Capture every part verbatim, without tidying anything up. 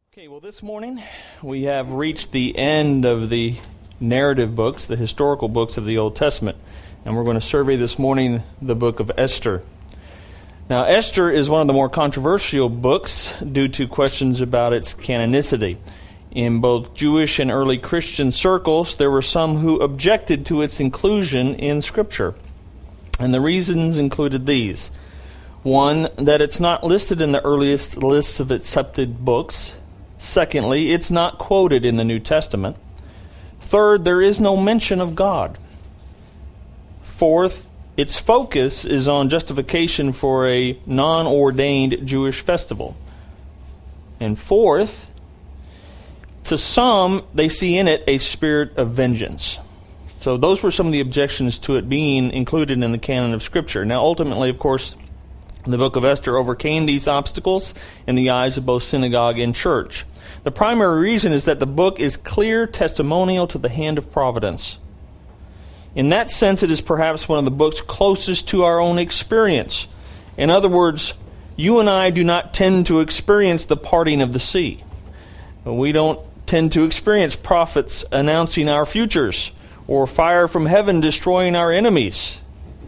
Okay, well this morning we have reached the end of the narrative books, the historical books of the Old Testament, and we're going to survey this morning the book of Esther. Now Esther is one of the more controversial books due to questions about its canonicity. In both Jewish and early Christian circles, there were some who objected to its inclusion in Scripture, and the reasons included these. One, that it's not listed in the earliest lists of accepted books. Secondly, it's not quoted in the New Testament. Third, there is no mention of God. Fourth, its focus is on justification for a non-ordained Jewish festival. And fourth, to some, they see in it a spirit of vengeance. So those were some of the objections to it being included in the canon of Scripture. Now, ultimately, of course, the book of Esther overcame these obstacles in the eyes of both synagogue and church. The primary reason is that the book is clear testimonial to the hand of providence. In that sense, it is perhaps one of the books closest to our own experience. In other words, you and I do not tend to experience the parting of the sea. We don't tend to experience prophets announcing our futures or fire from heaven destroying our enemies.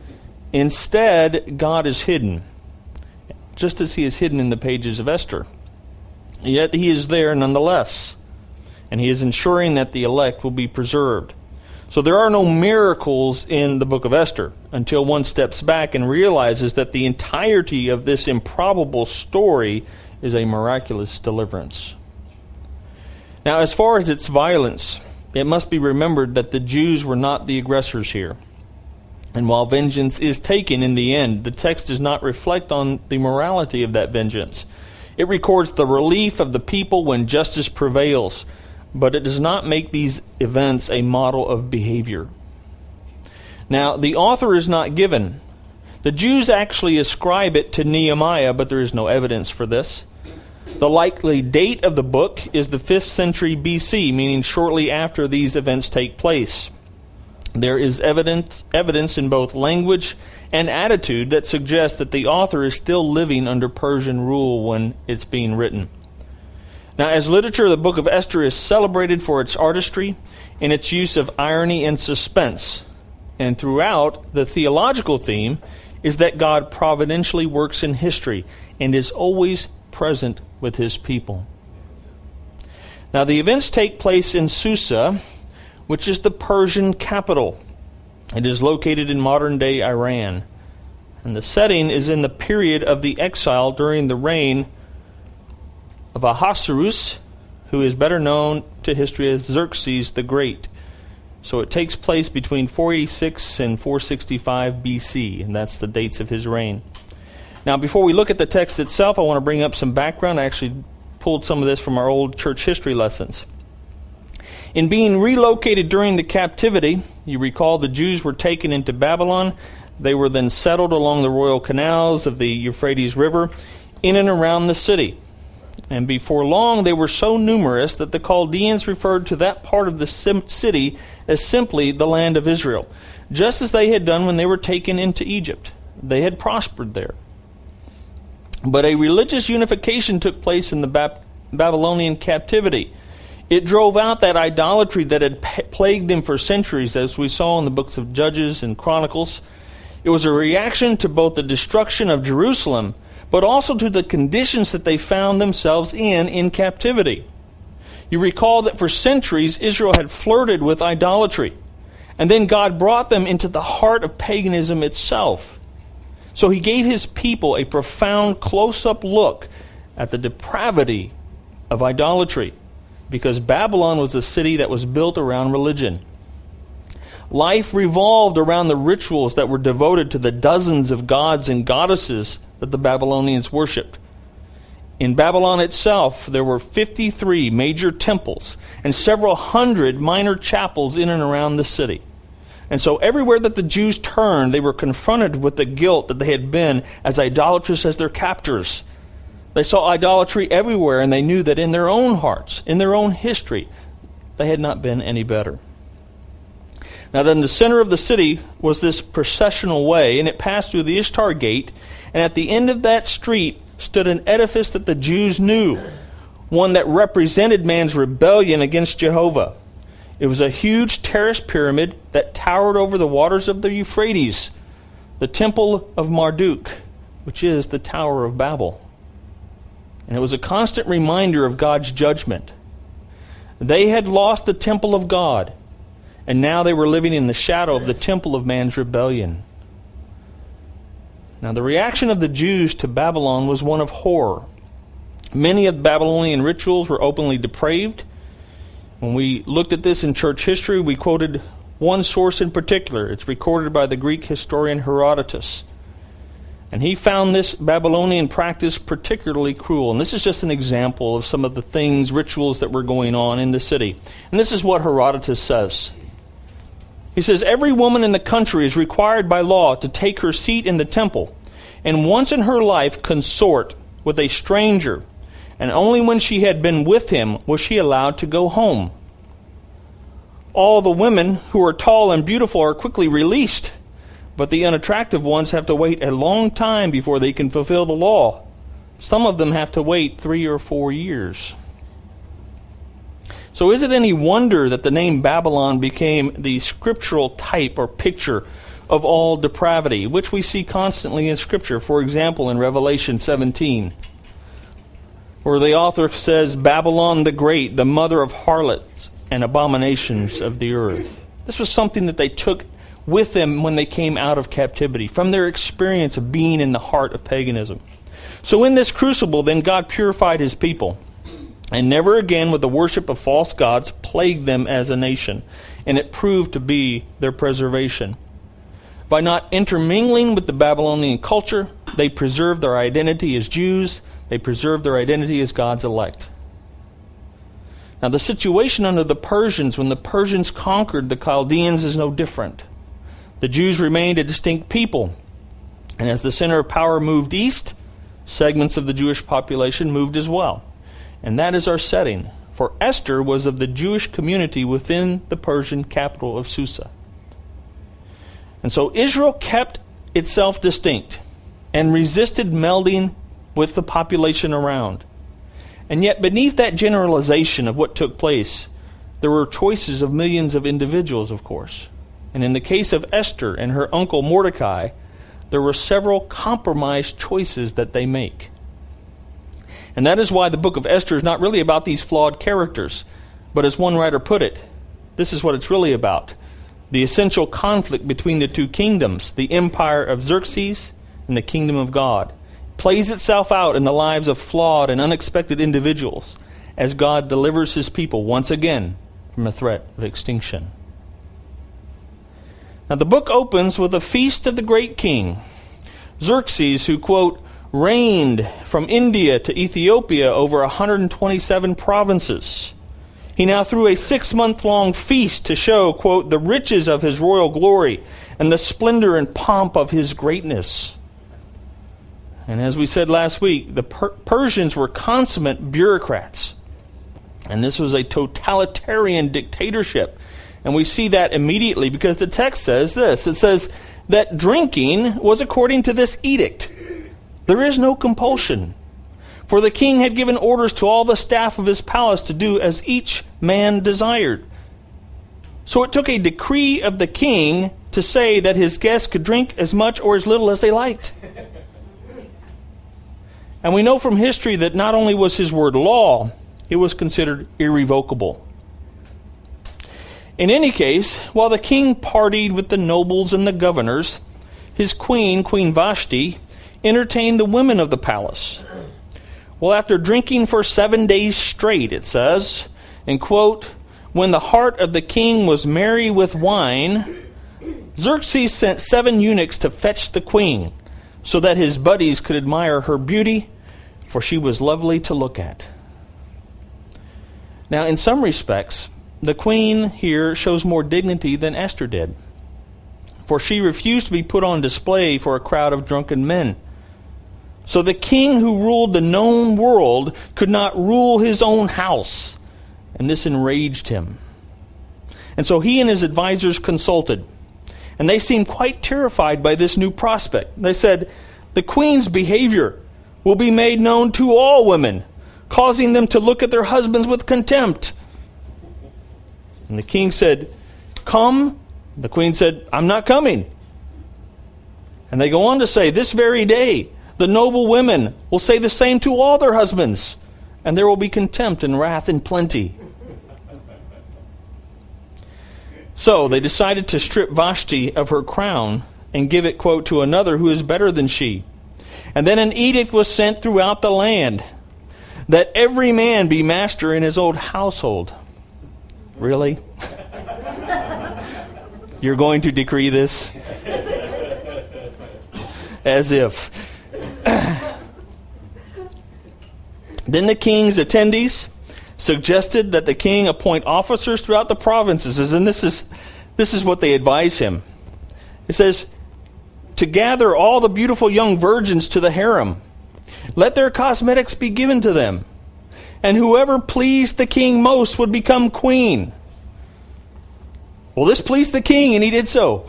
Instead, God is hidden, just as He is hidden in the pages of Esther. Yet He is there nonetheless, and He is ensuring that the elect will be preserved. So there are no miracles in the book of Esther until one steps back and realizes that the entirety of this improbable story is a miraculous deliverance. Now, as far as its violence, it must be remembered that the Jews were not the aggressors here. And while vengeance is taken in the end, the text does not reflect on the morality of that vengeance. It records the relief of the people when justice prevails, but it does not make these events a model of behavior. Now, the author is not given. The Jews actually ascribe it to Nehemiah, but there is no evidence for this. The likely date of the book is the fifth century B C, meaning shortly after these events take place. There is evidence, evidence in both language and attitude that suggests that the author is still living under Persian rule when it's being written. Now, as literature, the book of Esther is celebrated for its artistry and its use of irony and suspense. And throughout, the theological theme is that God providentially works in history and is always present with His people. Now, the events take place in Susa, which is the Persian capital. It is located in modern-day Iran. And the setting is in the period of the exile during the reign of Ahasuerus, who is better known to history as Xerxes the Great. So it takes place between four eighty-six and four sixty-five B C, and that's the dates of his reign. Now, before we look at the text itself, I want to bring up some background. I actually pulled some of this from our old church history lessons. In being relocated during the captivity, you recall the Jews were taken into Babylon. They were then settled along the royal canals of the Euphrates River in and around the city. And before long, they were so numerous that the Chaldeans referred to that part of the city as simply the land of Israel, just as they had done when they were taken into Egypt. They had prospered there. But a religious unification took place in the Bab- Babylonian captivity. It drove out that idolatry that had plagued them for centuries, as we saw in the books of Judges and Chronicles. It was a reaction to both the destruction of Jerusalem, but also to the conditions that they found themselves in in captivity. You recall that for centuries Israel had flirted with idolatry, and then God brought them into the heart of paganism itself. So He gave His people a profound close-up look at the depravity of idolatry, because Babylon was a city that was built around religion. Life revolved around the rituals that were devoted to the dozens of gods and goddesses that the Babylonians worshipped. In Babylon itself, there were fifty-three major temples and several hundred minor chapels in and around the city. And so everywhere that the Jews turned, they were confronted with the guilt that they had been as idolatrous as their captors. They saw idolatry everywhere, and they knew that in their own hearts, in their own history, they had not been any better. Now then, the center of the city was this processional way, and it passed through the Ishtar Gate, and at the end of that street stood an edifice that the Jews knew one that represented man's rebellion against Jehovah. It was a huge terraced pyramid that towered over the waters of the Euphrates, the temple of Marduk, which is the Tower of Babel. And it was a constant reminder of God's judgment. They had lost the temple of God, and now they were living in the shadow of the temple of man's rebellion. Now, the reaction of the Jews to Babylon was one of horror. Many of the Babylonian rituals were openly depraved. When we looked at this in church history, we quoted one source in particular. It's recorded by the Greek historian Herodotus. And he found this Babylonian practice particularly cruel. And this is just an example of some of the things, rituals that were going on in the city. And this is what Herodotus says. He says, every woman in the country is required by law to take her seat in the temple, and once in her life consort with a stranger, and only when she had been with him was she allowed to go home. All the women who are tall and beautiful are quickly released, but the unattractive ones have to wait a long time before they can fulfill the law. Some of them have to wait three or four years. So is it any wonder that the name Babylon became the scriptural type or picture of all depravity, which we see constantly in Scripture? For example, in Revelation seventeen, where the author says, Babylon the Great, the mother of harlots and abominations of the earth. This was something that they took with them when they came out of captivity, from their experience of being in the heart of paganism. So in this crucible, then, God purified his people, and never again would the worship of false gods plague them as a nation, and it proved to be their preservation. By not intermingling with the Babylonian culture, they preserved their identity as Jews, they preserved their identity as God's elect. Now, the situation under the Persians, when the Persians conquered the Chaldeans, is no different. The Jews remained a distinct people, and as the center of power moved east, segments of the Jewish population moved as well. And that is our setting, for Esther was of the Jewish community within the Persian capital of Susa. And so Israel kept itself distinct and resisted melding with the population around. And yet beneath that generalization of what took place, there were choices of millions of individuals, of course. And in the case of Esther and her uncle Mordecai, there were several compromised choices that they make. And that is why the book of Esther is not really about these flawed characters, but as one writer put it, this is what it's really about. The essential conflict between the two kingdoms, the empire of Xerxes and the kingdom of God, plays itself out in the lives of flawed and unexpected individuals as God delivers his people once again from a threat of extinction. Now the book opens with a feast of the great king, Xerxes, who, quote, reigned from India to Ethiopia over one hundred twenty-seven provinces. He now threw a six-month-long feast to show, quote, the riches of his royal glory and the splendor and pomp of his greatness. And as we said last week, the per- Persians were consummate bureaucrats. And this was a totalitarian dictatorship. And we see that immediately because the text says this. It says that drinking was according to this edict. There is no compulsion. For the king had given orders to all the staff of his palace to do as each man desired. So it took a decree of the king to say that his guests could drink as much or as little as they liked. And we know from history that not only was his word law, it was considered irrevocable. In any case, while the king partied with the nobles and the governors, his queen, Queen Vashti, entertained the women of the palace. Well, after drinking for seven days straight, it says, and quote, when the heart of the king was merry with wine, Xerxes sent seven eunuchs to fetch the queen, so that his buddies could admire her beauty, for she was lovely to look at. Now, in some respects, the queen here shows more dignity than Esther did, for she refused to be put on display for a crowd of drunken men. So the king who ruled the known world could not rule his own house, and this enraged him. And so he and his advisors consulted, and they seemed quite terrified by this new prospect. They said, the queen's behavior will be made known to all women, causing them to look at their husbands with contempt. And the king said, "Come." The queen said, "I'm not coming." And they go on to say, "This very day, the noble women will say the same to all their husbands, and there will be contempt and wrath in plenty." So they decided to strip Vashti of her crown and give it, quote, to another who is better than she. And then an edict was sent throughout the land that every man be master in his own household. Really? You're going to decree this? As if. Then the king's attendees suggested that the king appoint officers throughout the provinces, and this is this is what they advise him. It says, to gather all the beautiful young virgins to the harem. Let their cosmetics be given to them, and whoever pleased the king most would become queen. Well, this pleased the king, and he did so.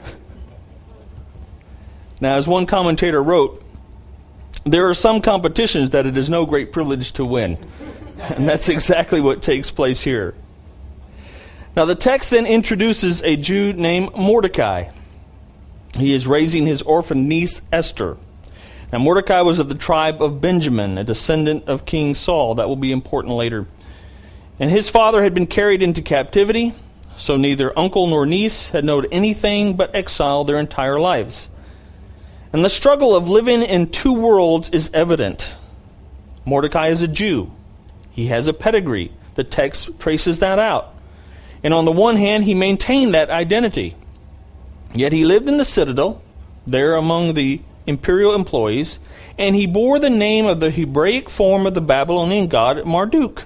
Now, as one commentator wrote, there are some competitions that it is no great privilege to win. And that's exactly what takes place here. Now, the text then introduces a Jew named Mordecai. He is raising his orphan niece, Esther. Now, Mordecai was of the tribe of Benjamin, a descendant of King Saul. That will be important later. And his father had been carried into captivity, so neither uncle nor niece had known anything but exile their entire lives. And the struggle of living in two worlds is evident. Mordecai is a Jew. He has a pedigree. The text traces that out. And on the one hand, he maintained that identity. Yet he lived in the citadel, there among the imperial employees, and he bore the name of the Hebraic form of the Babylonian god Marduk.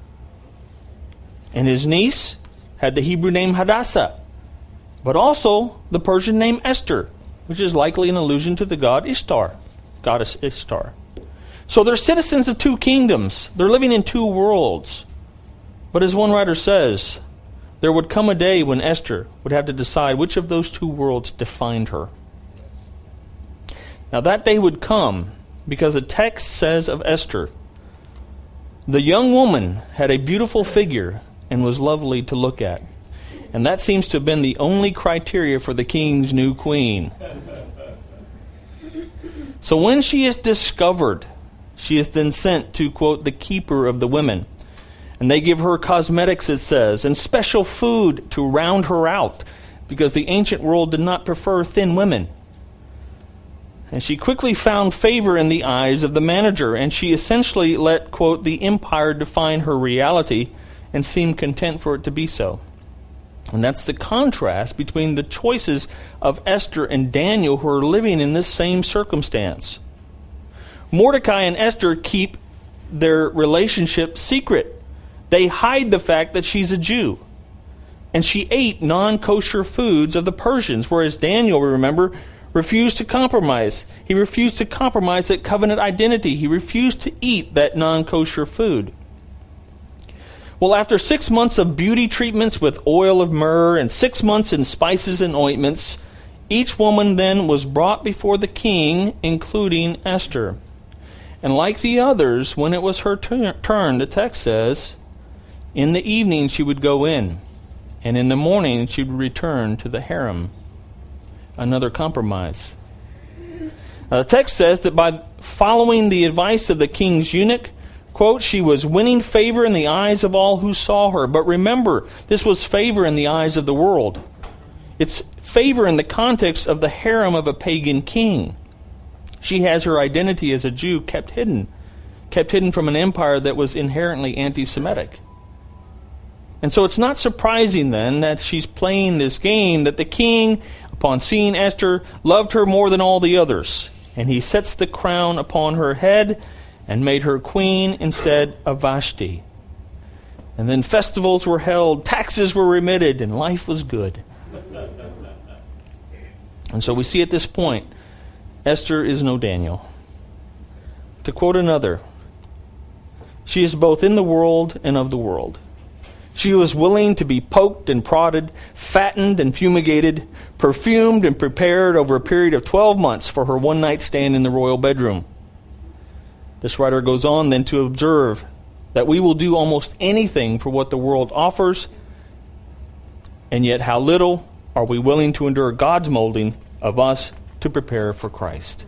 And his niece had the Hebrew name Hadassah, but also the Persian name Esther, which is likely an allusion to the god Ishtar, goddess Ishtar. So they're citizens of two kingdoms. They're living in two worlds. But as one writer says, there would come a day when Esther would have to decide which of those two worlds defined her. Now that day would come because the text says of Esther, the young woman had a beautiful figure and was lovely to look at. And that seems to have been the only criteria for the king's new queen. So when she is discovered, she is then sent to, quote, the keeper of the women. And they give her cosmetics, it says, and special food to round her out, because the ancient world did not prefer thin women. And she quickly found favor in the eyes of the manager, and she essentially let, quote, the empire define her reality and seemed content for it to be so. And that's the contrast between the choices of Esther and Daniel, who are living in this same circumstance. Mordecai and Esther keep their relationship secret. They hide the fact that she's a Jew. And she ate non-kosher foods of the Persians, whereas Daniel, remember, refused to compromise. He refused to compromise that covenant identity. He refused to eat that non-kosher food. Well, after six months of beauty treatments with oil of myrrh and six months in spices and ointments, each woman then was brought before the king, including Esther. And like the others, when it was her turn, the text says, in the evening she would go in, and in the morning she would return to the harem. Another compromise. Now, the text says that by following the advice of the king's eunuch, quote, she was winning favor in the eyes of all who saw her. But remember, this was favor in the eyes of the world. It's favor in the context of the harem of a pagan king. She has her identity as a Jew kept hidden, kept hidden from an empire that was inherently anti-Semitic. And so it's not surprising then that she's playing this game, that the king, upon seeing Esther, loved her more than all the others. And he sets the crown upon her head and made her queen instead of Vashti. And then festivals were held, taxes were remitted, and life was good. And so we see at this point, Esther is no Daniel. To quote another, she is both in the world and of the world. She was willing to be poked and prodded, fattened and fumigated, perfumed and prepared over a period of twelve months for her one-night stand in the royal bedroom. This writer goes on then to observe that we will do almost anything for what the world offers, and yet how little are we willing to endure God's molding of us to prepare for Christ.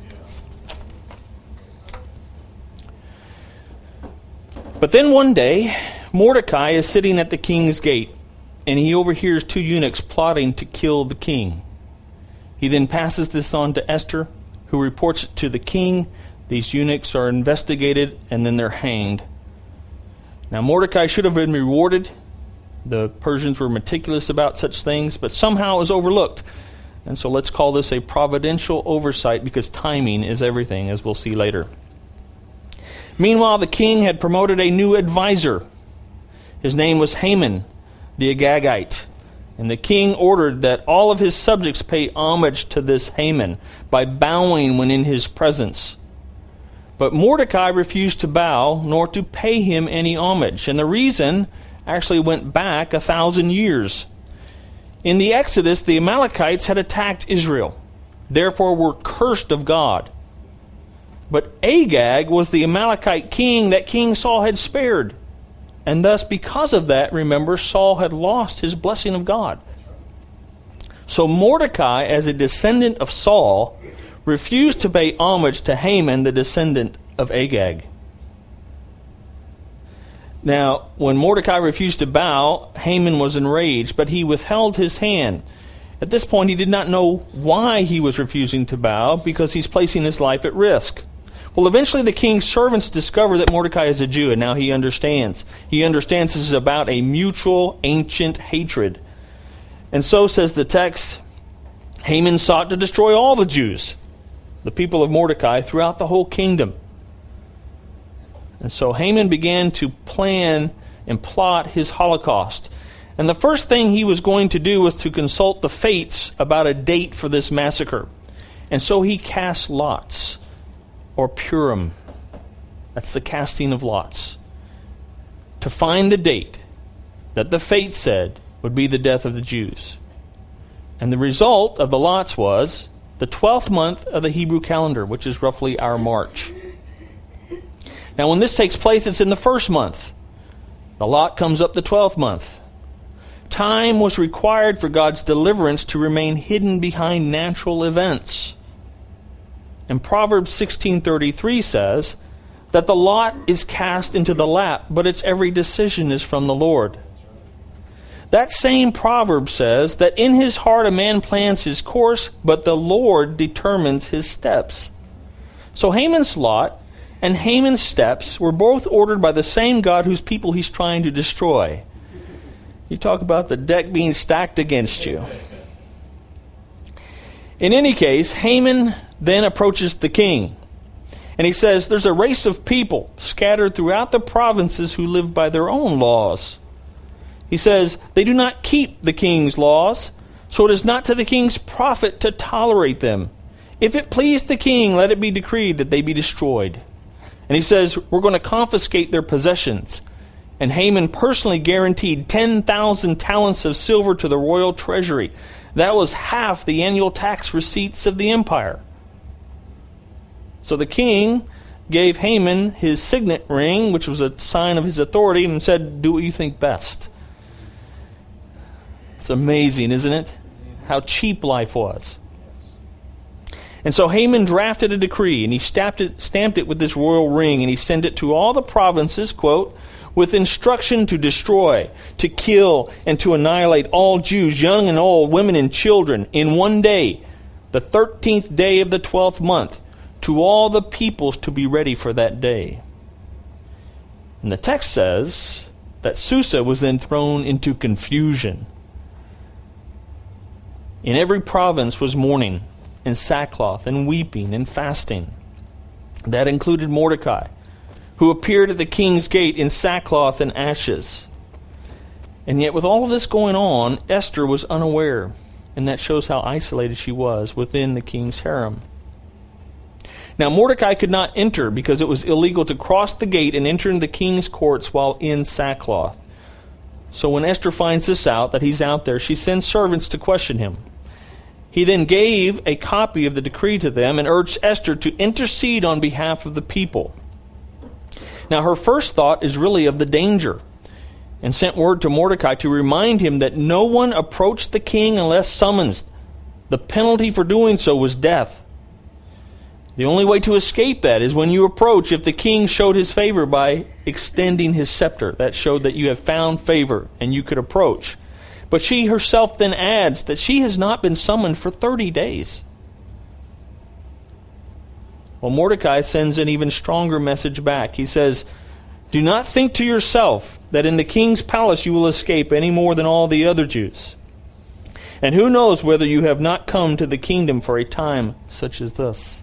But then one day, Mordecai is sitting at the king's gate, and he overhears two eunuchs plotting to kill the king. He then passes this on to Esther, who reports it to the king. These eunuchs are investigated, and then they're hanged. Now, Mordecai should have been rewarded. The Persians were meticulous about such things, but somehow it was overlooked. And so let's call this a providential oversight, because timing is everything, as we'll see later. Meanwhile, the king had promoted a new advisor. His name was Haman, the Agagite. And the king ordered that all of his subjects pay homage to this Haman by bowing when in his presence. But Mordecai refused to bow, nor to pay him any homage. And the reason actually went back a thousand years. In the Exodus, the Amalekites had attacked Israel, therefore were cursed of God. But Agag was the Amalekite king that King Saul had spared. And thus, because of that, remember, Saul had lost his blessing of God. So Mordecai, as a descendant of Saul, refused to pay homage to Haman, the descendant of Agag. Now, when Mordecai refused to bow, Haman was enraged, but he withheld his hand. At this point, he did not know why he was refusing to bow, because he's placing his life at risk. Well, eventually the king's servants discover that Mordecai is a Jew, and now he understands. He understands this is about a mutual, ancient hatred. And so, says the text, Haman sought to destroy all the Jews, the people of Mordecai, throughout the whole kingdom. And so Haman began to plan and plot his Holocaust. And the first thing he was going to do was to consult the fates about a date for this massacre. And so he cast lots, or Purim. That's the casting of lots, to find the date that the fate said would be the death of the Jews. And the result of the lots was the twelfth month of the Hebrew calendar, which is roughly our March. Now, when this takes place, it's in the first month. The lot comes up the twelfth month. Time was required for God's deliverance to remain hidden behind natural events. And Proverbs sixteen thirty-three says that the lot is cast into the lap, but its every decision is from the Lord. That same proverb says that in his heart a man plans his course, but the Lord determines his steps. So Haman's lot and Haman's steps were both ordered by the same God whose people he's trying to destroy. You talk about the deck being stacked against you. In any case, Haman then approaches the king. And he says, there's a race of people scattered throughout the provinces who live by their own laws. He says, they do not keep the king's laws, so it is not to the king's profit to tolerate them. If it please the king, let it be decreed that they be destroyed. And he says, we're going to confiscate their possessions. And Haman personally guaranteed ten thousand talents of silver to the royal treasury. That was half the annual tax receipts of the empire. So the king gave Haman his signet ring, which was a sign of his authority, and said, do what you think best. It's amazing, isn't it? How cheap life was. And so Haman drafted a decree, and he stamped it, stamped it with this royal ring, and he sent it to all the provinces, quote, with instruction to destroy, to kill, and to annihilate all Jews, young and old, women and children, in one day, the thirteenth day of the twelfth month, to all the peoples to be ready for that day. And the text says that Susa was then thrown into confusion. In every province was mourning, and sackcloth, and weeping, and fasting. That included Mordecai, who appeared at the king's gate in sackcloth and ashes. And yet with all of this going on, Esther was unaware, and that shows how isolated she was within the king's harem. Now Mordecai could not enter because it was illegal to cross the gate and enter into the king's courts while in sackcloth. So when Esther finds this out, that he's out there, she sends servants to question him. He then gave a copy of the decree to them and urged Esther to intercede on behalf of the people. Now her first thought is really of the danger, and sent word to Mordecai to remind him that no one approached the king unless summoned. The penalty for doing so was death. The only way to escape that is when you approach, if the king showed his favor by extending his scepter. That showed that you have found favor and you could approach. But she herself then adds that she has not been summoned for thirty days. Well, Mordecai sends an even stronger message back. He says, "Do not think to yourself that in the king's palace you will escape any more than all the other Jews. And who knows whether you have not come to the kingdom for a time such as this."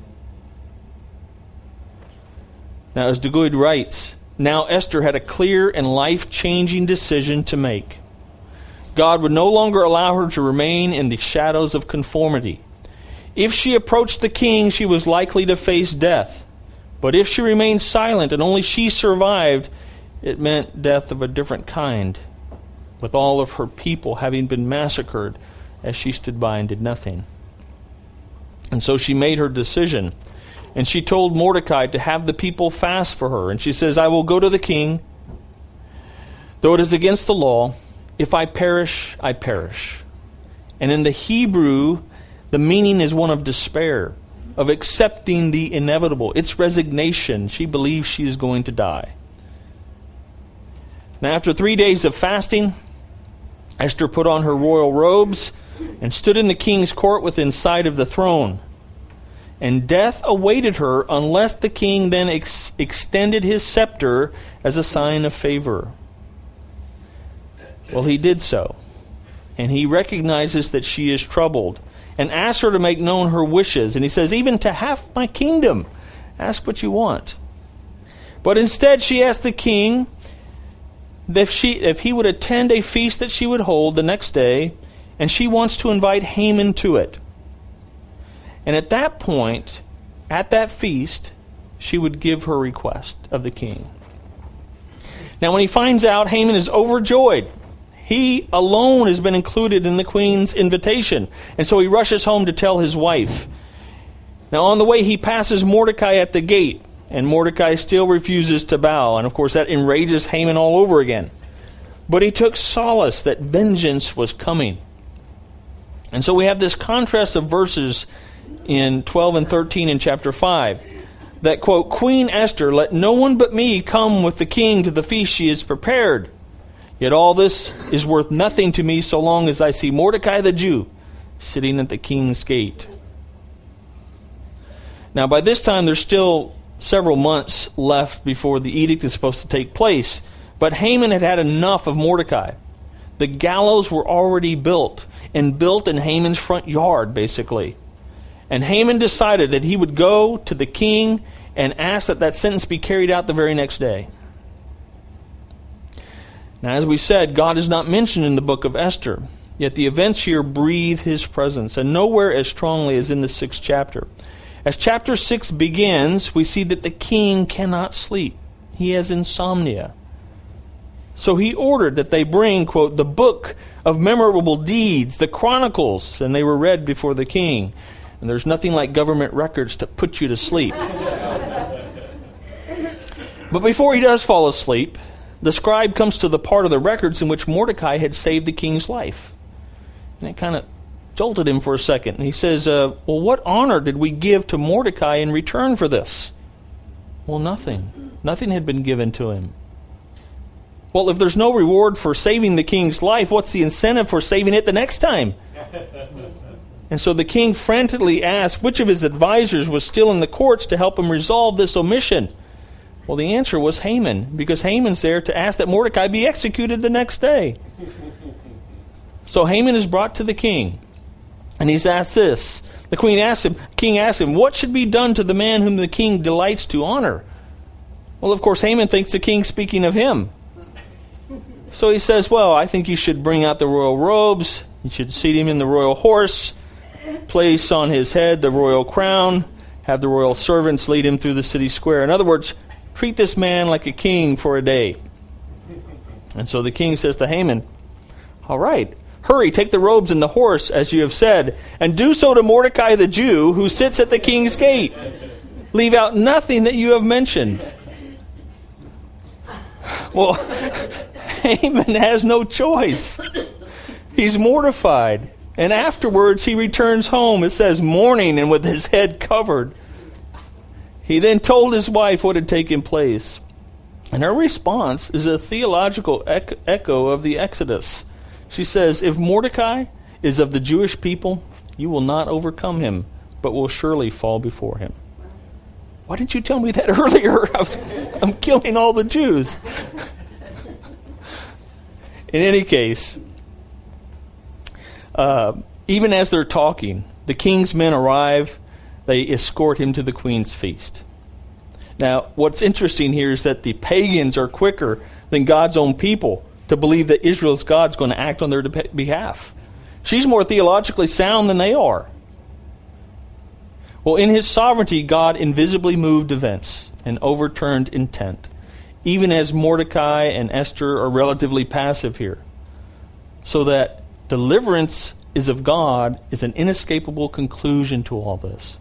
Now, as Duguid writes, now Esther had a clear and life-changing decision to make. God would no longer allow her to remain in the shadows of conformity. If she approached the king, she was likely to face death. But if she remained silent and only she survived, it meant death of a different kind, with all of her people having been massacred as she stood by and did nothing. And so she made her decision. And she told Mordecai to have the people fast for her. And she says, "I will go to the king, though it is against the law. If I perish, I perish." And in the Hebrew, the meaning is one of despair, of accepting the inevitable. It's resignation. She believes she is going to die. Now, after three days of fasting, Esther put on her royal robes and stood in the king's court within sight of the throne. And death awaited her unless the king then ex- extended his scepter as a sign of favor. Well, he did so. And he recognizes that she is troubled and asks her to make known her wishes. And he says, "Even to half my kingdom, ask what you want." But instead she asked the king if, she, if he would attend a feast that she would hold the next day, and she wants to invite Haman to it. And at that point, at that feast, she would give her request of the king. Now when he finds out, Haman is overjoyed. He alone has been included in the queen's invitation. And so he rushes home to tell his wife. Now on the way, he passes Mordecai at the gate. And Mordecai still refuses to bow. And of course that enrages Haman all over again. But he took solace that vengeance was coming. And so we have this contrast of verses in twelve and thirteen in chapter five. That, quote, "Queen Esther, let no one but me come with the king to the feast she has prepared. Yet all this is worth nothing to me so long as I see Mordecai the Jew sitting at the king's gate." Now by this time there's still several months left before the edict is supposed to take place. But Haman had had enough of Mordecai. The gallows were already built, and built in Haman's front yard, basically. And Haman decided that he would go to the king and ask that that sentence be carried out the very next day. Now, as we said, God is not mentioned in the book of Esther. Yet the events here breathe his presence, and nowhere as strongly as in the sixth chapter. As chapter six begins, we see that the king cannot sleep. He has insomnia. So he ordered that they bring, quote, "the book of memorable deeds, the chronicles," and they were read before the king. And there's nothing like government records to put you to sleep. But before he does fall asleep, the scribe comes to the part of the records in which Mordecai had saved the king's life. And it kind of jolted him for a second. And he says, uh, well, what honor did we give to Mordecai in return for this? Well, nothing. Nothing had been given to him. Well, if there's no reward for saving the king's life, what's the incentive for saving it the next time? And so the king frantically asked which of his advisors was still in the courts to help him resolve this omission. Well, the answer was Haman, because Haman's there to ask that Mordecai be executed the next day. So Haman is brought to the king, and he's asked this. The queen asked him, king asked him, what should be done to the man whom the king delights to honor? Well, of course, Haman thinks the king's speaking of him. So he says, well, I think you should bring out the royal robes, you should seat him in the royal horse, place on his head the royal crown, have the royal servants lead him through the city square. In other words, treat this man like a king for a day. And so the king says to Haman, all right, hurry, take the robes and the horse, as you have said, and do so to Mordecai the Jew, who sits at the king's gate. Leave out nothing that you have mentioned. Well, Haman has no choice. He's mortified. And afterwards he returns home, it says, mourning and with his head covered. He then told his wife what had taken place. And her response is a theological echo of the Exodus. She says, if Mordecai is of the Jewish people, you will not overcome him, but will surely fall before him. Why didn't you tell me that earlier? I was, I'm killing all the Jews. In any case, uh, even as they're talking, the king's men arrive. They escort him to the queen's feast. Now, what's interesting here is that the pagans are quicker than God's own people to believe that Israel's God's going to act on their de- behalf. She's more theologically sound than they are. Well, in his sovereignty, God invisibly moved events and overturned intent, even as Mordecai and Esther are relatively passive here. So that deliverance is of God is an inescapable conclusion to all this.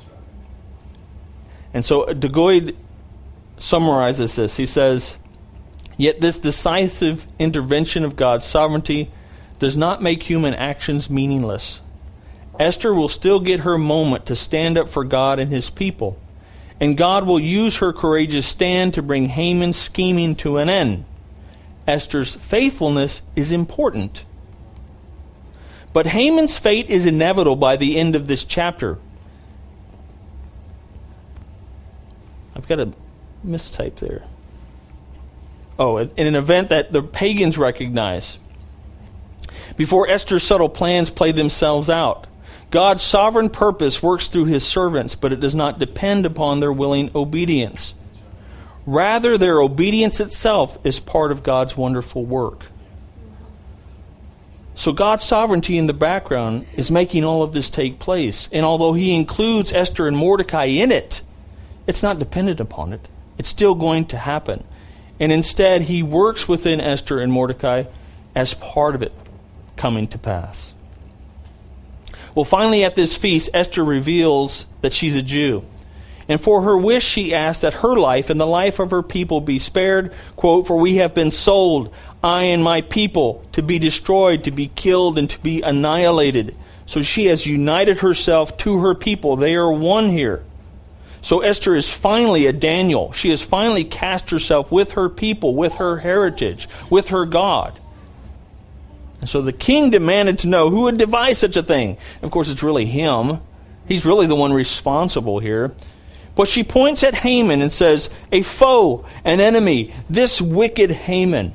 And so de Goey summarizes this. He says, yet this decisive intervention of God's sovereignty does not make human actions meaningless. Esther will still get her moment to stand up for God and his people. And God will use her courageous stand to bring Haman's scheming to an end. Esther's faithfulness is important. But Haman's fate is inevitable by the end of this chapter. I've got a mistype there. Oh, in an event that the pagans recognize. Before Esther's subtle plans play themselves out, God's sovereign purpose works through his servants, but it does not depend upon their willing obedience. Rather, their obedience itself is part of God's wonderful work. So God's sovereignty in the background is making all of this take place. And although he includes Esther and Mordecai in it, it's not dependent upon it. It's still going to happen. And instead, he works within Esther and Mordecai as part of it coming to pass. Well, finally at this feast, Esther reveals that she's a Jew. And for her wish, she asks that her life and the life of her people be spared. Quote, for we have been sold, I and my people, to be destroyed, to be killed, and to be annihilated. So she has united herself to her people. They are one here. So Esther is finally a Daniel. She has finally cast herself with her people, with her heritage, with her God. And so the king demanded to know who would devise such a thing. Of course, it's really him. He's really the one responsible here. But she points at Haman and says, a foe, an enemy, this wicked Haman.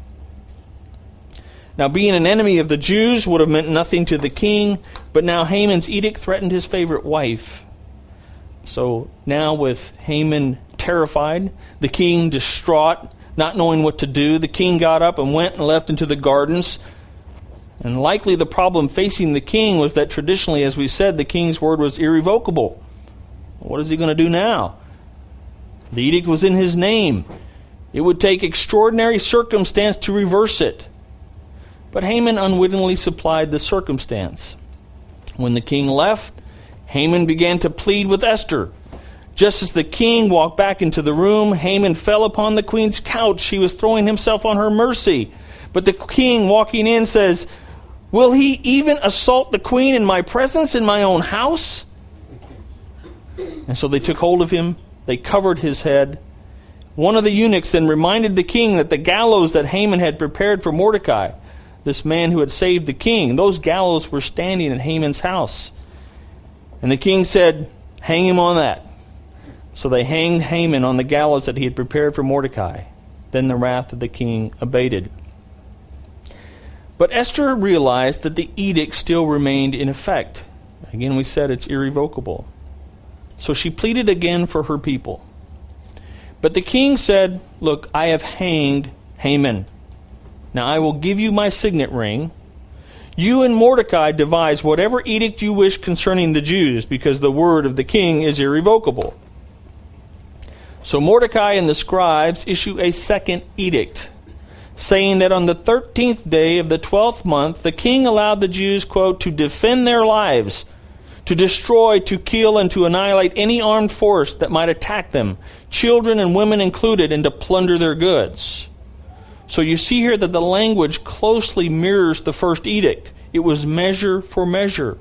Now, being an enemy of the Jews would have meant nothing to the king, but now Haman's edict threatened his favorite wife. So now with Haman terrified, the king distraught, not knowing what to do, the king got up and went and left into the gardens. And likely the problem facing the king was that traditionally, as we said, the king's word was irrevocable. What is he going to do now? The edict was in his name. It would take extraordinary circumstance to reverse it. But Haman unwittingly supplied the circumstance. When the king left, Haman began to plead with Esther. Just as the king walked back into the room, Haman fell upon the queen's couch. He was throwing himself on her mercy. But the king, walking in, says, will he even assault the queen in my presence, in my own house? And so they took hold of him. They covered his head. One of the eunuchs then reminded the king that the gallows that Haman had prepared for Mordecai, this man who had saved the king, those gallows were standing in Haman's house. And the king said, hang him on that. So they hanged Haman on the gallows that he had prepared for Mordecai. Then the wrath of the king abated. But Esther realized that the edict still remained in effect. Again, we said it's irrevocable. So she pleaded again for her people. But the king said, look, I have hanged Haman. Now I will give you my signet ring. You and Mordecai devise whatever edict you wish concerning the Jews, because the word of the king is irrevocable. So Mordecai and the scribes issue a second edict, saying that on the thirteenth day of the twelfth month, the king allowed the Jews, quote, to defend their lives, to destroy, to kill, and to annihilate any armed force that might attack them, children and women included, and to plunder their goods. So you see here that the language closely mirrors the first edict. It was measure for measure.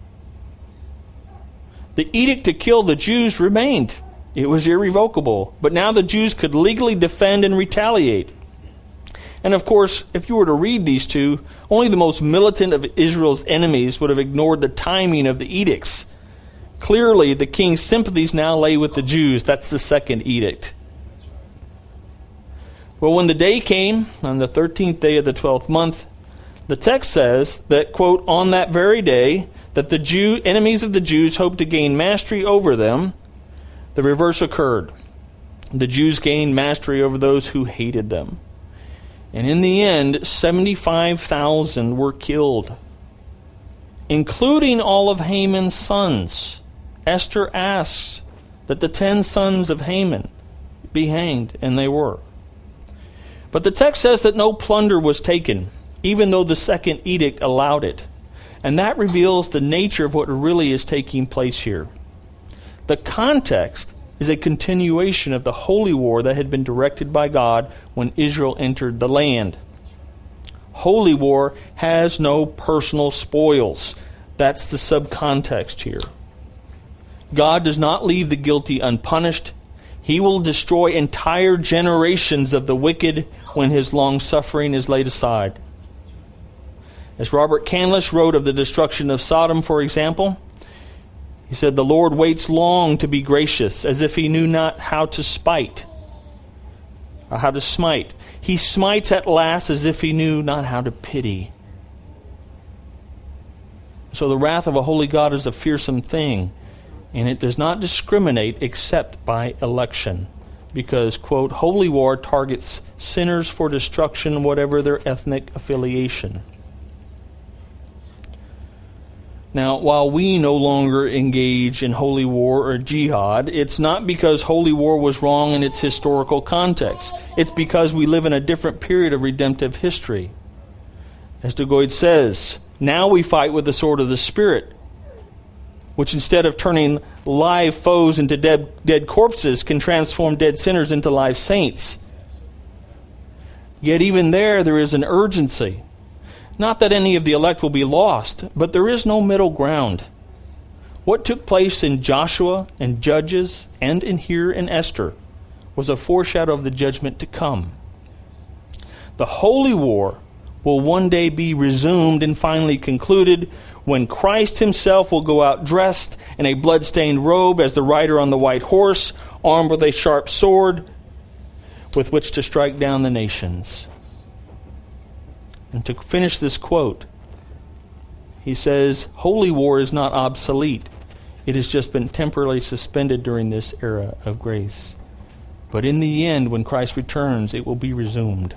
The edict to kill the Jews remained. It was irrevocable. But now the Jews could legally defend and retaliate. And of course, if you were to read these two, only the most militant of Israel's enemies would have ignored the timing of the edicts. Clearly, the king's sympathies now lay with the Jews. That's the second edict. Well, when the day came, on the thirteenth day of the twelfth month, the text says that, quote, on that very day, that the Jew, enemies of the Jews hoped to gain mastery over them, the reverse occurred. The Jews gained mastery over those who hated them. And in the end, seventy-five thousand were killed, including all of Haman's sons. Esther asks that the ten sons of Haman be hanged, and they were. But the text says that no plunder was taken, even though the second edict allowed it. And that reveals the nature of what really is taking place here. The context is a continuation of the holy war that had been directed by God when Israel entered the land. Holy war has no personal spoils. That's the subcontext here. God does not leave the guilty unpunished. He will destroy entire generations of the wicked when his long suffering is laid aside. As Robert Candlish wrote of the destruction of Sodom, for example, he said, the Lord waits long to be gracious, as if he knew not how to spite, or how to smite. He smites at last as if he knew not how to pity. So the wrath of a holy God is a fearsome thing, and it does not discriminate except by election. Because, quote, holy war targets sinners for destruction, whatever their ethnic affiliation. Now, while we no longer engage in holy war or jihad, it's not because holy war was wrong in its historical context. It's because we live in a different period of redemptive history. As de Goid says, now we fight with the sword of the Spirit, which instead of turning live foes into dead, dead corpses, can transform dead sinners into live saints. Yet even there, there is an urgency. Not that any of the elect will be lost, but there is no middle ground. What took place in Joshua and Judges and in here in Esther was a foreshadow of the judgment to come. The holy war will one day be resumed and finally concluded when Christ himself will go out dressed in a blood-stained robe as the rider on the white horse, armed with a sharp sword with which to strike down the nations. And to finish this quote, he says, holy war is not obsolete. It has just been temporarily suspended during this era of grace. But in the end, when Christ returns, it will be resumed.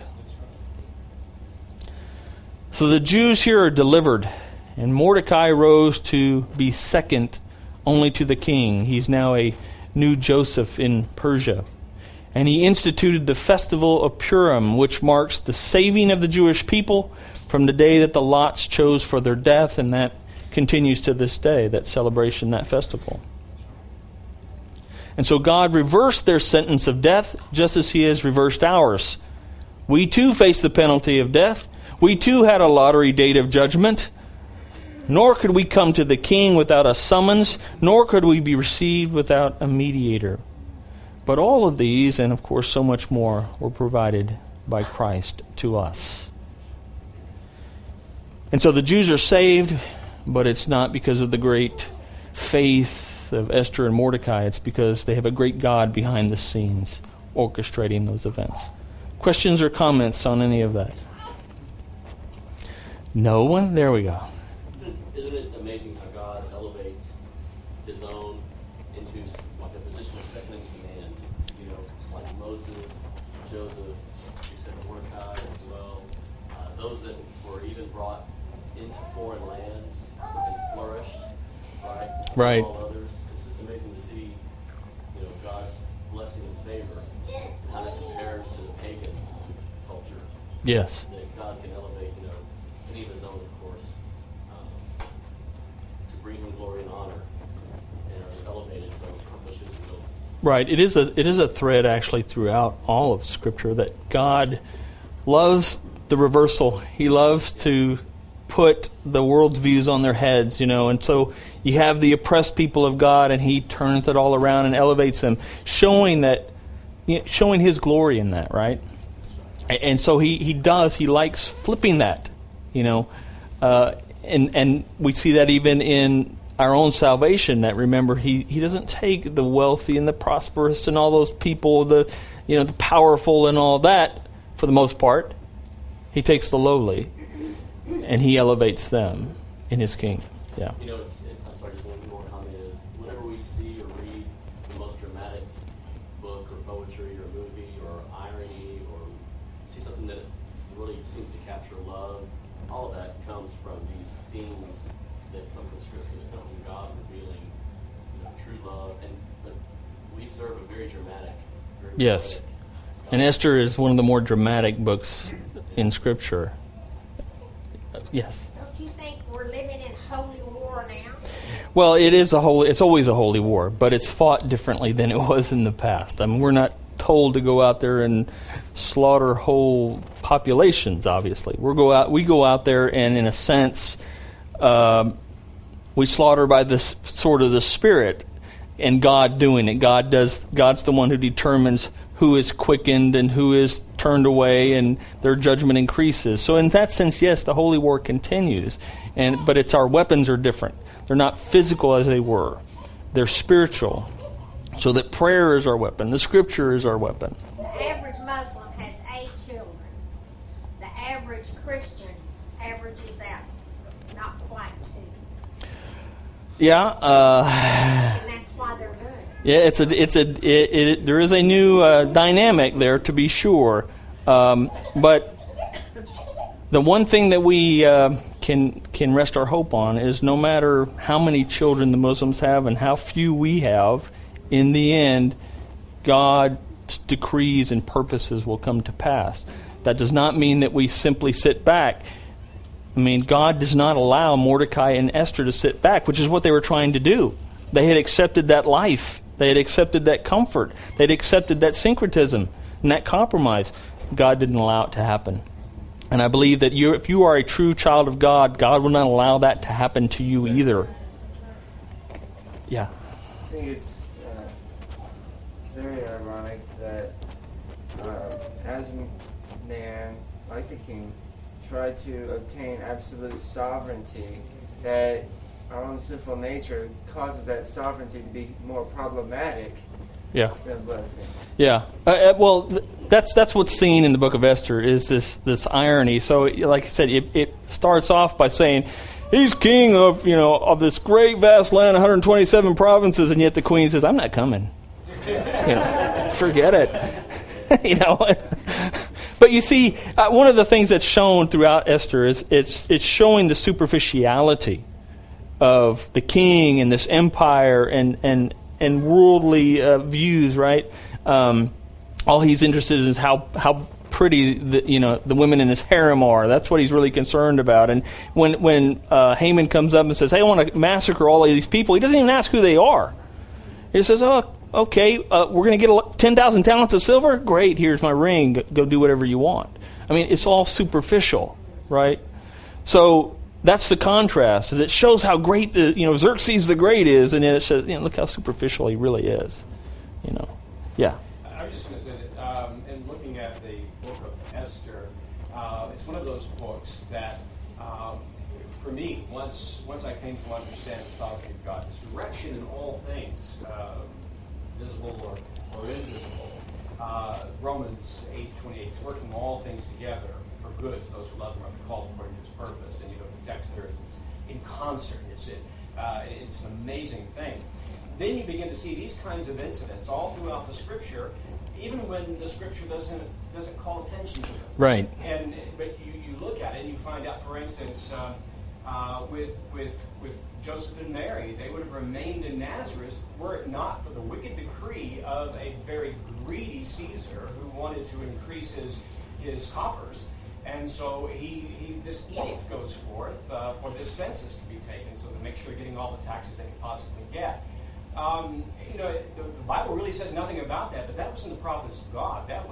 So the Jews here are delivered, and Mordecai rose to be second only to the king. He's now a new Joseph in Persia. And he instituted the festival of Purim, which marks the saving of the Jewish people from the day that the lots chose for their death, and that continues to this day, that celebration, that festival. And so God reversed their sentence of death just as he has reversed ours. We too face the penalty of death. We too had a lottery date of judgment. Nor could we come to the king without a summons, nor could we be received without a mediator. But all of these, and of course so much more, were provided by Christ to us. And so the Jews are saved, but it's not because of the great faith of Esther and Mordecai. It's because they have a great God behind the scenes orchestrating those events. Questions or comments on any of that? No one? There we go. Isn't it amazing how God elevates his own into like a position of second in command? You know, like Moses, Joseph, you said Mordecai as well. Uh, those that were even brought into foreign lands and flourished, right? Right. All others. It's just amazing to see, you know, God's blessing and favor, and how that compares to the pagan culture. Yes. That God can elevate, you know, any of his own, of course, um, to bring him glory and honor, and are elevated to accomplish his will. Right. It is a it is a thread actually throughout all of Scripture that God loves the reversal. He loves to put the world's views on their heads, you know. And so you have the oppressed people of God, and he turns it all around and elevates them, showing that, you know, showing his glory in that, right? And so he, he does. He likes flipping that, you know. Uh, and and we see that even in our own salvation. That remember, he, he doesn't take the wealthy and the prosperous and all those people, the you know the powerful and all that for the most part. He takes the lowly, and he elevates them in his kingdom. Yeah. You know, it's, it, I'm sorry, just one more comment is, whenever we see or read the most dramatic book or poetry or movie or irony or see something that really seems to capture love, all of that comes from these themes that come from Scripture, that come from God revealing, you know, true love. And but we serve a very dramatic, very Yes. poetic God. And Esther is one of the more dramatic books in Scripture. Yes. Don't you think we're living in holy war now? Well, it is a holy. It's always a holy war, but it's fought differently than it was in the past. I mean, we're not told to go out there and slaughter whole populations. Obviously, we go out. We go out there, and in a sense, um, we slaughter by this sort of the Spirit, and God doing it. God does. God's the one who determines who is quickened and who is turned away, and their judgment increases. So in that sense, yes, the holy war continues, and but it's our weapons are different. They're not physical as they were. They're spiritual. So that prayer is our weapon. The Scripture is our weapon. The average Muslim has eight children. The average Christian averages out not quite two. Yeah. Uh, And that's why they're good. yeah. It's a. It's a. It, it, there is a new uh, dynamic there, to be sure. Um, but the one thing that we uh, can can rest our hope on is, no matter how many children the Muslims have and how few we have, in the end, God's decrees and purposes will come to pass. That does not mean that we simply sit back. I mean, God does not allow Mordecai and Esther to sit back, which is what they were trying to do. They had accepted that life. They had accepted that comfort. They had accepted that syncretism and that compromise. God didn't allow it to happen. And I believe that you, if you are a true child of God, God will not allow that to happen to you either. Yeah. I think it's uh, very ironic that uh, as man, like the king, tried to obtain absolute sovereignty, that our own sinful nature causes that sovereignty to be more problematic Yeah. than a blessing. Yeah. Uh, uh, well, th- that's that's what's seen in the book of Esther, is this this irony. So, like I said, it, it starts off by saying he's king of you know of this great vast land, one hundred twenty-seven provinces, and yet the queen says, "I'm not coming." You know, forget it. you know. But you see, uh, one of the things that's shown throughout Esther is it's it's showing the superficiality of the king and this empire and and and worldly uh, views, right? Um, all he's interested in is how how pretty the you know the women in his harem are. That's what he's really concerned about. And when when uh, Haman comes up and says, "Hey, I want to massacre all of these people," he doesn't even ask who they are. He says, "Oh, okay, uh, we're going to get ten thousand talents of silver. Great, here's my ring. Go, go do whatever you want." I mean, it's all superficial, right? So that's the contrast. Is it shows how great the you know Xerxes the Great is, and then it says, you know, look how superficial he really is. You know, yeah. I was just going to say that um, in looking at the book of Esther, uh, it's one of those books that, um, for me, once once I came to understand the sovereignty of God, His direction in all things, uh, visible or, or invisible. Uh, Romans eight twenty-eight is working all things together for good to those who love Him and are called according to His purpose. And you know the text there is it's in concert. It's it, uh, it's an amazing thing. Then you begin to see these kinds of incidents all throughout the Scripture, even when the Scripture doesn't doesn't call attention to them. Right. And but you, you look at it and you find out, for instance, um, uh, with with with Joseph and Mary, they would have remained in Nazareth were it not for the wicked decree of a very greedy Caesar who wanted to increase his his coffers. And so he, he this edict goes forth uh, for this census to be taken, so to make sure they're getting all the taxes they can possibly get. Um, you know, the, the Bible really says nothing about that, but that was in the providence of God. That was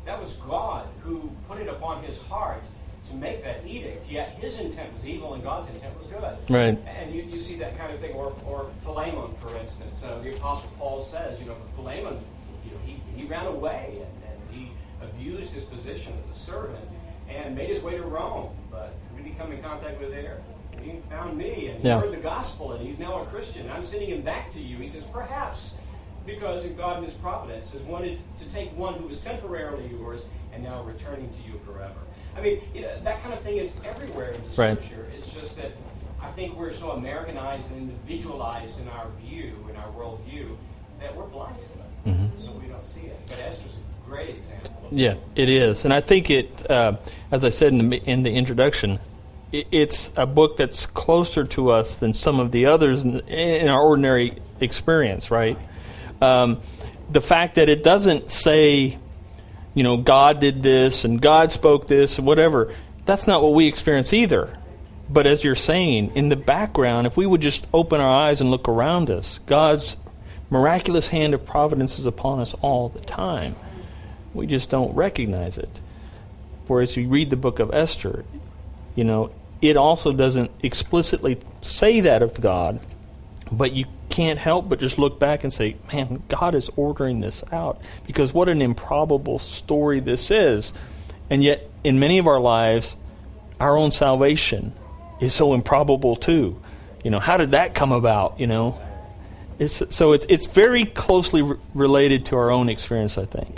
That was God who put it upon his heart to make that edict, yet his intent was evil and God's intent was good. Right. And you, you see that kind of thing, or, or Philemon, for instance. Uh, the Apostle Paul says, you know, Philemon, you know, he, he ran away and, and he abused his position as a servant and made his way to Rome. But who did he come in contact with there? He found me and he Yeah. heard the gospel and he's now a Christian. I'm sending him back to you. He says, perhaps because God in his providence has wanted to take one who was temporarily yours and now returning to you forever. I mean, you know, that kind of thing is everywhere in the Scripture. Right. It's just that I think we're so Americanized and individualized in our view, in our worldview, that we're blind to it. Mm-hmm. So we don't see it. But Esther's a great example. Yeah, it is. And I think it, uh, as I said in the, in the introduction, it, it's a book that's closer to us than some of the others in, in our ordinary experience, right? Um, the fact that it doesn't say, you know, God did this and God spoke this and whatever, that's not what we experience either. But as you're saying, in the background, if we would just open our eyes and look around us, God's miraculous hand of providence is upon us all the time. We just don't recognize it. Whereas you read the book of Esther, you know, it also doesn't explicitly say that of God, but you can't help but just look back and say, man, God is ordering this out. Because what an improbable story this is. And yet, in many of our lives, our own salvation is so improbable too. You know, how did that come about, you know? It's, so it's, it's very closely re- related to our own experience, I think.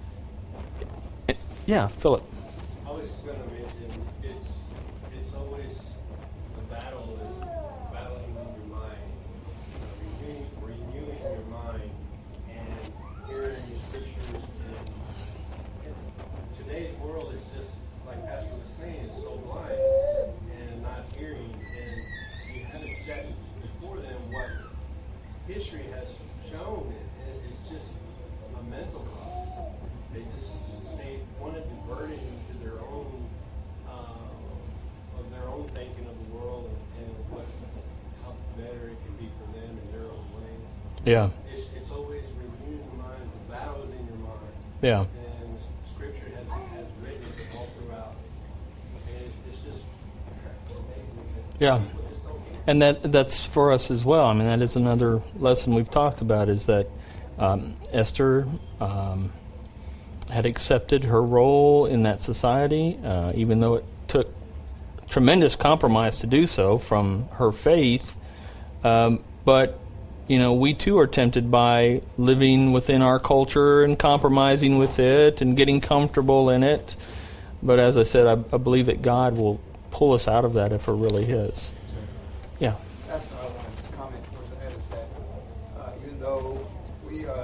Yeah, Philip. I was going to mention, it's, it's always, the battle is battling in your mind, uh, renewing, renewing your mind, and hearing your scriptures. And, and today's world is just, like Pastor was saying, is so blind and not hearing, and you haven't set before them what history has shown. And it's just a mental block. They just they wanted to burden into their own uh, of their own thinking of the world and, and what how better it can be for them in their own way. Yeah. It's, it's always renewing your mind. The battle is in your mind. Yeah. And Scripture has has written it all throughout. And it's, it's just it's amazing. That Yeah. people just don't get it. And that that's for us as well. I mean, that is another lesson we've talked about, is that um, Esther um, had accepted her role in that society, uh, even though it took tremendous compromise to do so from her faith. Um, but, you know, we too are tempted by living within our culture and compromising with it and getting comfortable in it. But as I said, I, I believe that God will pull us out of that if we're really His. Yeah. That's what I want to just comment towards that, is that uh, even though we uh,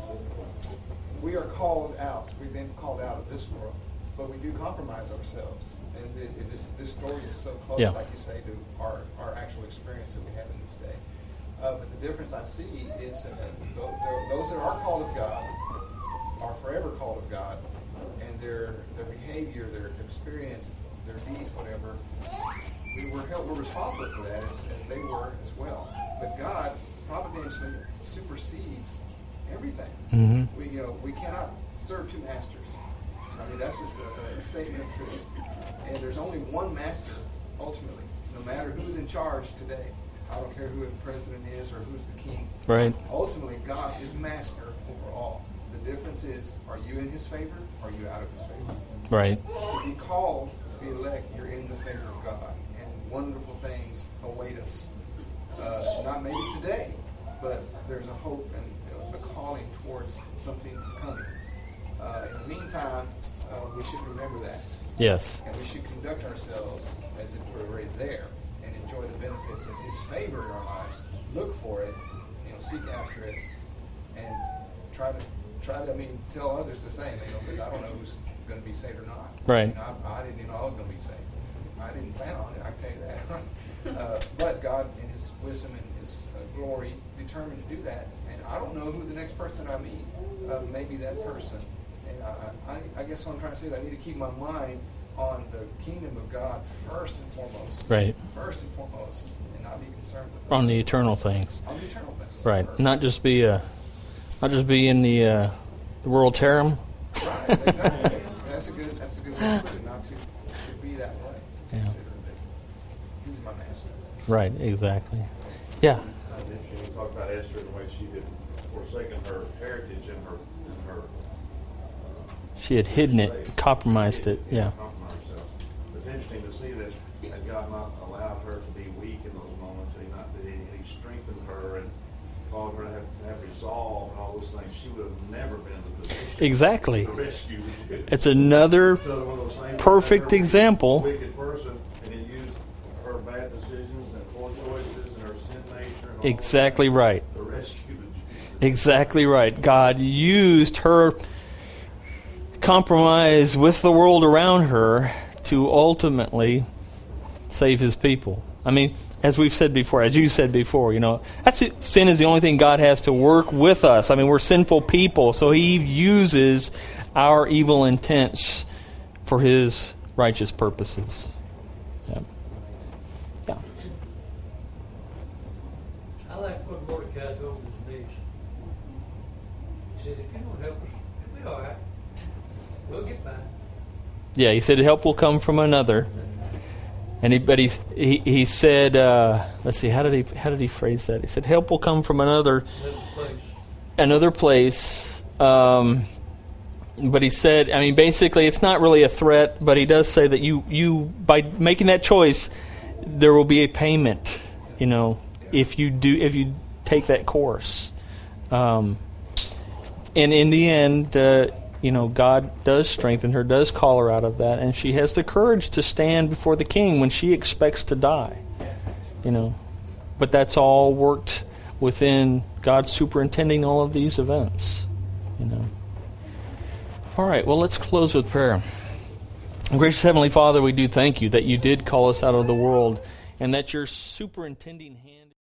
we are called out, we've been called out of this world, but we do compromise ourselves. And it, it is, this story is so close, Yeah. like you say, to our, our actual experience that we have in this day. Uh, but the difference I see is that those, those that are called of God are forever called of God, and their their behavior, their experience, their deeds, whatever, we were held, we're responsible for that as, as they were as well. But God providentially supersedes everything. Mm-hmm. We, you know, we cannot serve two masters. I mean, that's just a, a statement of truth. And there's only one master, ultimately, no matter who's in charge today. I don't care who the president is or who's the king. Right. Ultimately, God is master over all. The difference is, are you in His favor or are you out of His favor? Right. To be called, to be elect, you're in the favor of God. And wonderful things await us. Uh, not maybe today, but there's a hope and a calling towards something coming. Uh, in the meantime, uh, we should remember that. Yes. And we should conduct ourselves as if we're already there and enjoy the benefits of His favor in our lives. Look for it, you know, seek after it, and try to, try to, I mean, tell others the same, you know, because I don't know who's going to be saved or not. Right. You know, I, I didn't even know I was going to be saved. I didn't plan on it, I can tell you that. uh, but God, in His wisdom and His uh, glory, determined to do that. And I don't know who the next person I meet uh, may be that person. And I, I, I guess what I'm trying to say is I need to keep my mind on the kingdom of God first and foremost. Right. First and foremost, and not be concerned with those On the eternal things. On the eternal things. Right. First. Not just be uh, not just be in the uh, the world harem. Right, exactly. That's a good. That's a good way to put it. Not to, to be that way. Yeah. Consider that he's my master. Right, exactly. Yeah. And then you talk about Esther and the way she had forsaken her heritage and her and her. She had hidden it, compromised it. Yeah. Compromised herself. It's interesting to see that, that God not allowed her to be weak in those moments. He not that he, he strengthened her and called her to have, to have resolve and all those things. She would have never been in the position Exactly. to rescue you. It's another Another one of those things. perfect Her example. Wicked person, and he used her bad decisions and poor choices and her sin nature. And all Exactly that right. To rescue the Jews. Exactly right. God used her compromise with the world around her to ultimately save his people. I mean, as we've said before, as you said before, you know, that's it. Sin is the only thing God has to work with us. I mean, we're sinful people, so he uses our evil intents for his righteous purposes. Yeah. Yeah. I like what Mordecai told his niece. He said, if you don't help us, it'll be all right. We'll get by. Yeah, he said help will come from another. And he, but he, he, he said, uh, let's see, how did he how did he phrase that? He said help will come from another Another place. another place. Um, but he said, I mean, basically, it's not really a threat, but he does say that you, you by making that choice, there will be a payment, you know, if you do if you take that course. Um, and in the end, uh, you know, God does strengthen her, does call her out of that, and she has the courage to stand before the king when she expects to die, you know. But that's all worked within God superintending all of these events, you know. All right, well, let's close with prayer. Gracious Heavenly Father, we do thank you that you did call us out of the world and that your superintending hand